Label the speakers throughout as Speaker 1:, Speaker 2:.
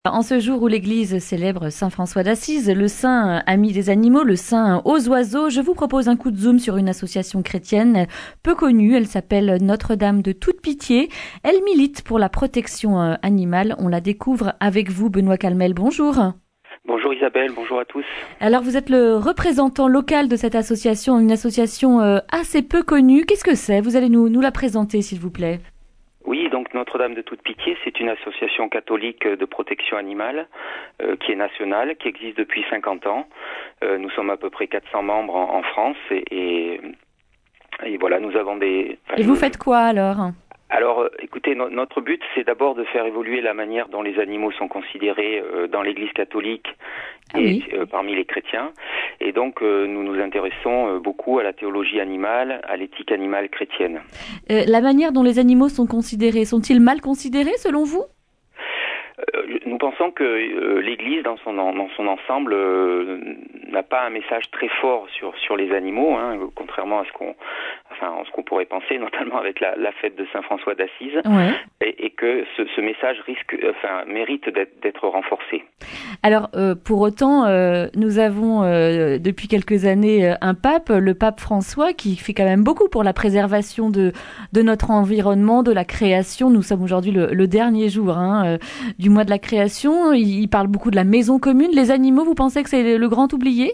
Speaker 1: En ce jour où l'Église célèbre Saint François d'Assise, le saint ami des animaux, le saint aux oiseaux, je vous propose un coup de zoom sur une association chrétienne peu connue. Elle s'appelle Notre-Dame de Toute Pitié. Elle milite pour la protection animale. On la découvre avec vous, Benoît Calmel. Bonjour.
Speaker 2: Bonjour Isabelle, bonjour à tous.
Speaker 1: Alors vous êtes le représentant local de cette association, une association assez peu connue. Qu'est-ce que c'est? Vous allez nous la présenter, s'il vous plaît.
Speaker 2: Oui, donc Notre-Dame de Toute Pitié, c'est une association catholique de protection animale qui est nationale, qui existe depuis 50 ans. Nous sommes à peu près 400 membres en France et voilà, nous avons des...
Speaker 1: Et vous faites quoi alors?
Speaker 2: Alors, écoutez, notre but, c'est d'abord de faire évoluer la manière dont les animaux sont considérés dans l'Église catholique et parmi les chrétiens. Et donc, nous nous intéressons beaucoup à la théologie animale, à l'éthique animale chrétienne.
Speaker 1: La manière dont les animaux sont considérés, sont-ils mal considérés selon vous?
Speaker 2: Nous pensons que l'Église, dans son ensemble, n'a pas un message très fort sur les animaux, contrairement à ce qu'on pourrait penser, notamment avec la fête de Saint François d'Assise, et que ce message mérite d'être renforcé.
Speaker 1: Alors, pour autant, nous avons depuis quelques années un pape, le pape François, qui fait quand même beaucoup pour la préservation de notre environnement, de la création. Nous sommes aujourd'hui le dernier jour du mois de la création. Il parle beaucoup de la maison commune. Les animaux, vous pensez que c'est le grand oublié?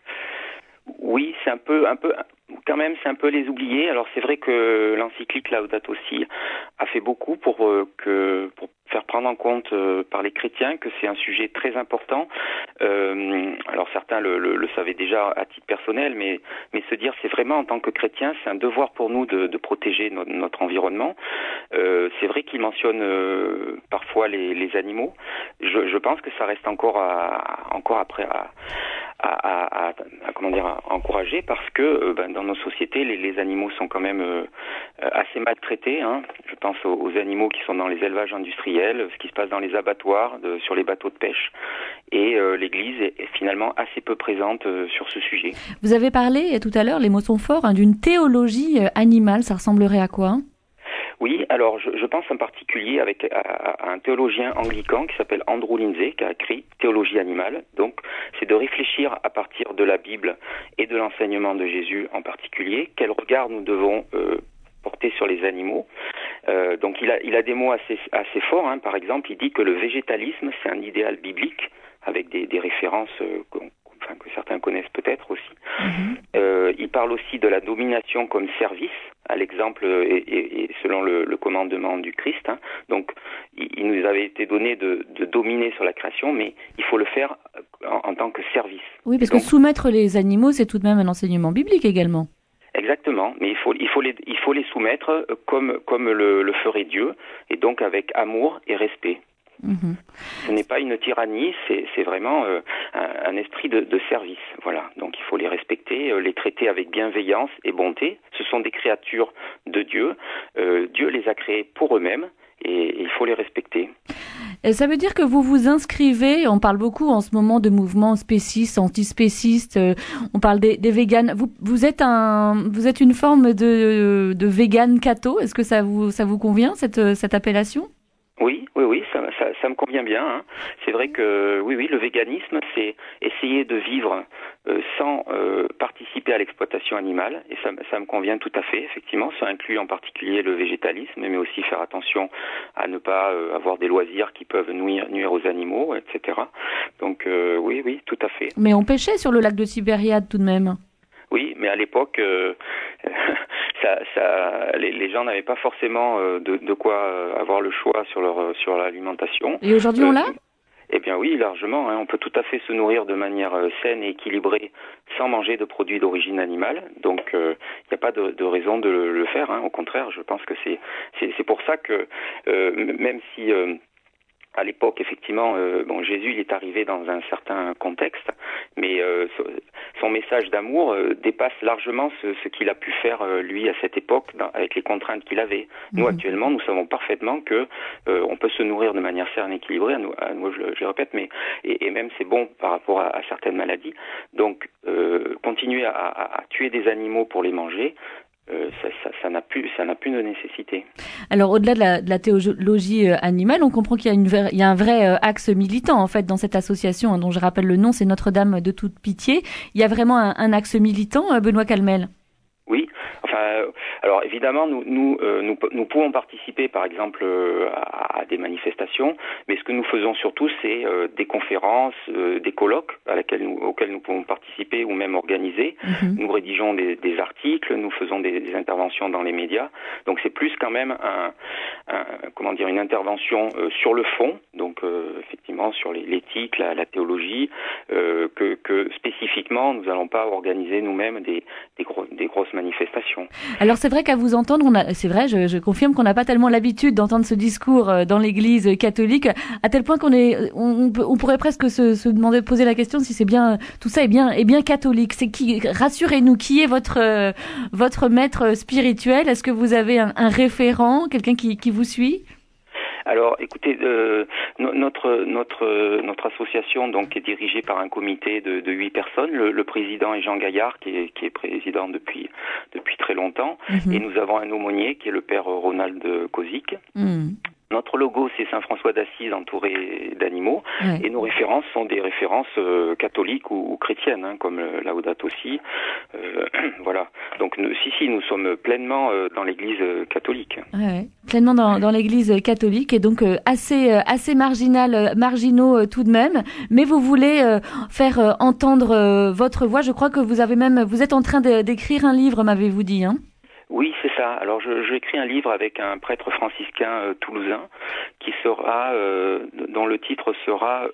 Speaker 2: Oui, c'est un peu, quand même, c'est un peu les oubliés. Alors c'est vrai que l'encyclique Laudato Si a fait beaucoup pour faire prendre en compte par les chrétiens que c'est un sujet très important. Alors certains le savaient déjà à titre personnel, mais se dire c'est vraiment en tant que chrétien, c'est un devoir pour nous de protéger notre environnement. C'est vrai qu'il mentionne parfois les animaux. Je pense que ça reste encore après à encourager parce que dans nos sociétés les animaux sont quand même assez maltraités. Je pense aux animaux qui sont dans les élevages industriels, ce qui se passe dans les abattoirs, sur les bateaux de pêche, et l'Église est finalement assez peu présente sur ce sujet.
Speaker 1: Vous avez parlé tout à l'heure, les mots sont forts, d'une théologie animale. Ça ressemblerait à quoi?
Speaker 2: Oui, alors je pense en particulier à un théologien anglican qui s'appelle Andrew Lindsay, qui a écrit Théologie animale. Donc, c'est de réfléchir à partir de la Bible et de l'enseignement de Jésus en particulier, quel regard nous devons porter sur les animaux. Donc, il a des mots assez forts. Par exemple, il dit que le végétalisme, c'est un idéal biblique, avec des références que certains connaissent peut-être aussi. Il parle aussi de la domination comme service, à l'exemple et selon le commandement du Christ. Donc, il nous avait été donné de dominer sur la création, mais il faut le faire en tant que service.
Speaker 1: Oui, parce que soumettre les animaux, c'est tout de même un enseignement biblique également.
Speaker 2: Exactement, mais il faut les soumettre comme le ferait Dieu, et donc avec amour et respect. Ce n'est pas une tyrannie, c'est vraiment un esprit de service. Voilà. Donc il faut les respecter, les traiter avec bienveillance et bonté. Ce sont des créatures de Dieu. Dieu les a créées pour eux-mêmes et il faut les respecter.
Speaker 1: Et ça veut dire que vous vous inscrivez, on parle beaucoup en ce moment de mouvements spécistes, antispécistes, on parle des véganes. Vous êtes une forme de vegan catho. Est-ce que ça vous convient cette appellation?
Speaker 2: Oui, ça me convient bien. C'est vrai que oui, le véganisme, c'est essayer de vivre sans participer à l'exploitation animale, et ça me convient tout à fait. Effectivement, ça inclut en particulier le végétalisme, mais aussi faire attention à ne pas avoir des loisirs qui peuvent nuire aux animaux, etc. Donc oui, tout à fait.
Speaker 1: Mais on pêchait sur le lac de Tibériade tout de même.
Speaker 2: Oui, mais à l'époque, les gens n'avaient pas forcément de quoi avoir le choix sur l'alimentation.
Speaker 1: Et aujourd'hui, on l'a?
Speaker 2: Eh bien oui, largement. On peut tout à fait se nourrir de manière saine et équilibrée sans manger de produits d'origine animale. Donc, il n'y a pas de raison de le faire. Au contraire, je pense que c'est pour ça que même si à l'époque, effectivement, Jésus il est arrivé dans un certain contexte, mais son message d'amour dépasse largement ce qu'il a pu faire lui à cette époque avec les contraintes qu'il avait. Nous actuellement, nous savons parfaitement que on peut se nourrir de manière saine et équilibrée. À nous, je répète, mais et même c'est bon par rapport à certaines maladies. Donc, continuer à tuer des animaux pour les manger. ça n'a plus de nécessité.
Speaker 1: Alors au-delà de la théologie animale, on comprend qu'il y a un vrai axe militant en fait dans cette association dont je rappelle le nom, c'est Notre-Dame de toute pitié. Il y a vraiment un axe militant, Benoît Calmel.
Speaker 2: Oui, alors évidemment, nous pouvons participer, par exemple, à des manifestations, mais ce que nous faisons surtout, c'est des conférences, des colloques auxquels nous pouvons participer ou même organiser. Mm-hmm. Nous rédigeons des articles, nous faisons des interventions dans les médias. Donc c'est plus quand même une intervention sur le fond, donc effectivement sur l'éthique, la théologie, que spécifiquement nous n'allons pas organiser nous-mêmes des grosses manifestations.
Speaker 1: Alors c'est vrai qu'à vous entendre, je confirme qu'on n'a pas tellement l'habitude d'entendre ce discours dans l'Église catholique, à tel point on pourrait presque se demander, poser la question si c'est bien, tout ça est bien catholique. Rassurez-nous, qui est votre maître spirituel? Est-ce que vous avez un référent, quelqu'un qui vous suit?
Speaker 2: Alors, écoutez, notre association donc est dirigée par un comité de 8 personnes. Le président est Jean Gaillard, qui est président depuis très longtemps, et nous avons un aumônier qui est le père Ronald Kozik. Notre logo, c'est Saint François d'Assise entouré d'animaux, et nos références sont des références catholiques ou chrétiennes, comme Laudato Si. Voilà. Donc, nous sommes pleinement dans l'Église catholique.
Speaker 1: Ouais, pleinement dans l'Église catholique, et donc assez marginaux tout de même. Mais vous voulez faire entendre votre voix. Je crois que vous êtes en train d'écrire un livre, m'avez-vous dit, hein?
Speaker 2: Oui, c'est ça. Alors, j'écris un livre avec un prêtre franciscain toulousain qui sera, dont le titre sera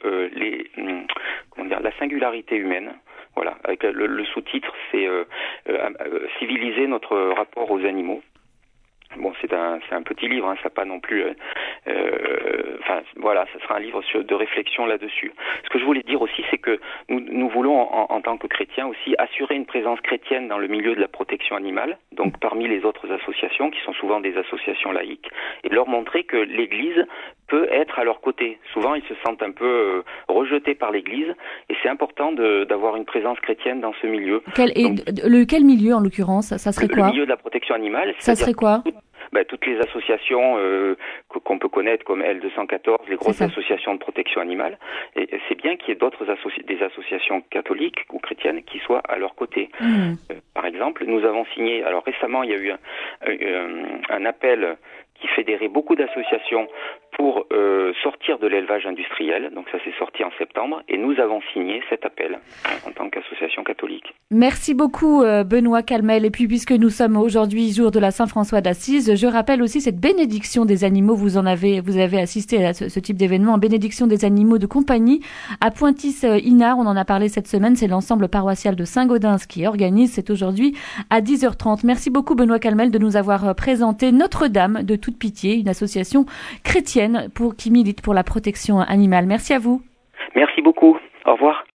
Speaker 2: la singularité humaine. Voilà. Avec le sous-titre, c'est civiliser notre rapport aux animaux. Bon, c'est un petit livre, ça pas non plus. Voilà, ça sera un livre de réflexion là-dessus. Ce que je voulais dire aussi, c'est que nous voulons, en tant que chrétiens aussi, assurer une présence chrétienne dans le milieu de la protection animale, donc parmi les autres associations, qui sont souvent des associations laïques, et leur montrer que l'Église peut être à leur côté. Souvent, ils se sentent un peu rejetés par l'Église, et c'est important d'avoir une présence chrétienne dans ce milieu.
Speaker 1: Quel milieu, en l'occurrence? Ça serait quoi?
Speaker 2: Le milieu de la protection animale.
Speaker 1: Ça serait quoi?
Speaker 2: Toutes les associations qu'on peut connaître comme L214, les grosses associations de protection animale, et c'est bien qu'il y ait des associations catholiques ou chrétiennes qui soient à leur côté. Par exemple, nous avons signé, alors récemment il y a eu un appel qui fédérait beaucoup d'associations pour sortir de l'élevage industriel. Donc ça s'est sorti en septembre et nous avons signé cet appel en tant qu'association catholique.
Speaker 1: Merci beaucoup Benoît Calmel. Et puis puisque nous sommes aujourd'hui jour de la Saint-François d'Assise, je rappelle aussi cette bénédiction des animaux. Vous avez assisté à ce type d'événement, bénédiction des animaux de compagnie à Pointis-Inard. On en a parlé cette semaine. C'est l'ensemble paroissial de Saint-Gaudens qui organise. C'est aujourd'hui à 10h30. Merci beaucoup Benoît Calmel de nous avoir présenté Notre-Dame de toute pitié, une association chrétienne qui milite pour la protection animale. Merci à vous.
Speaker 2: Merci beaucoup. Au revoir.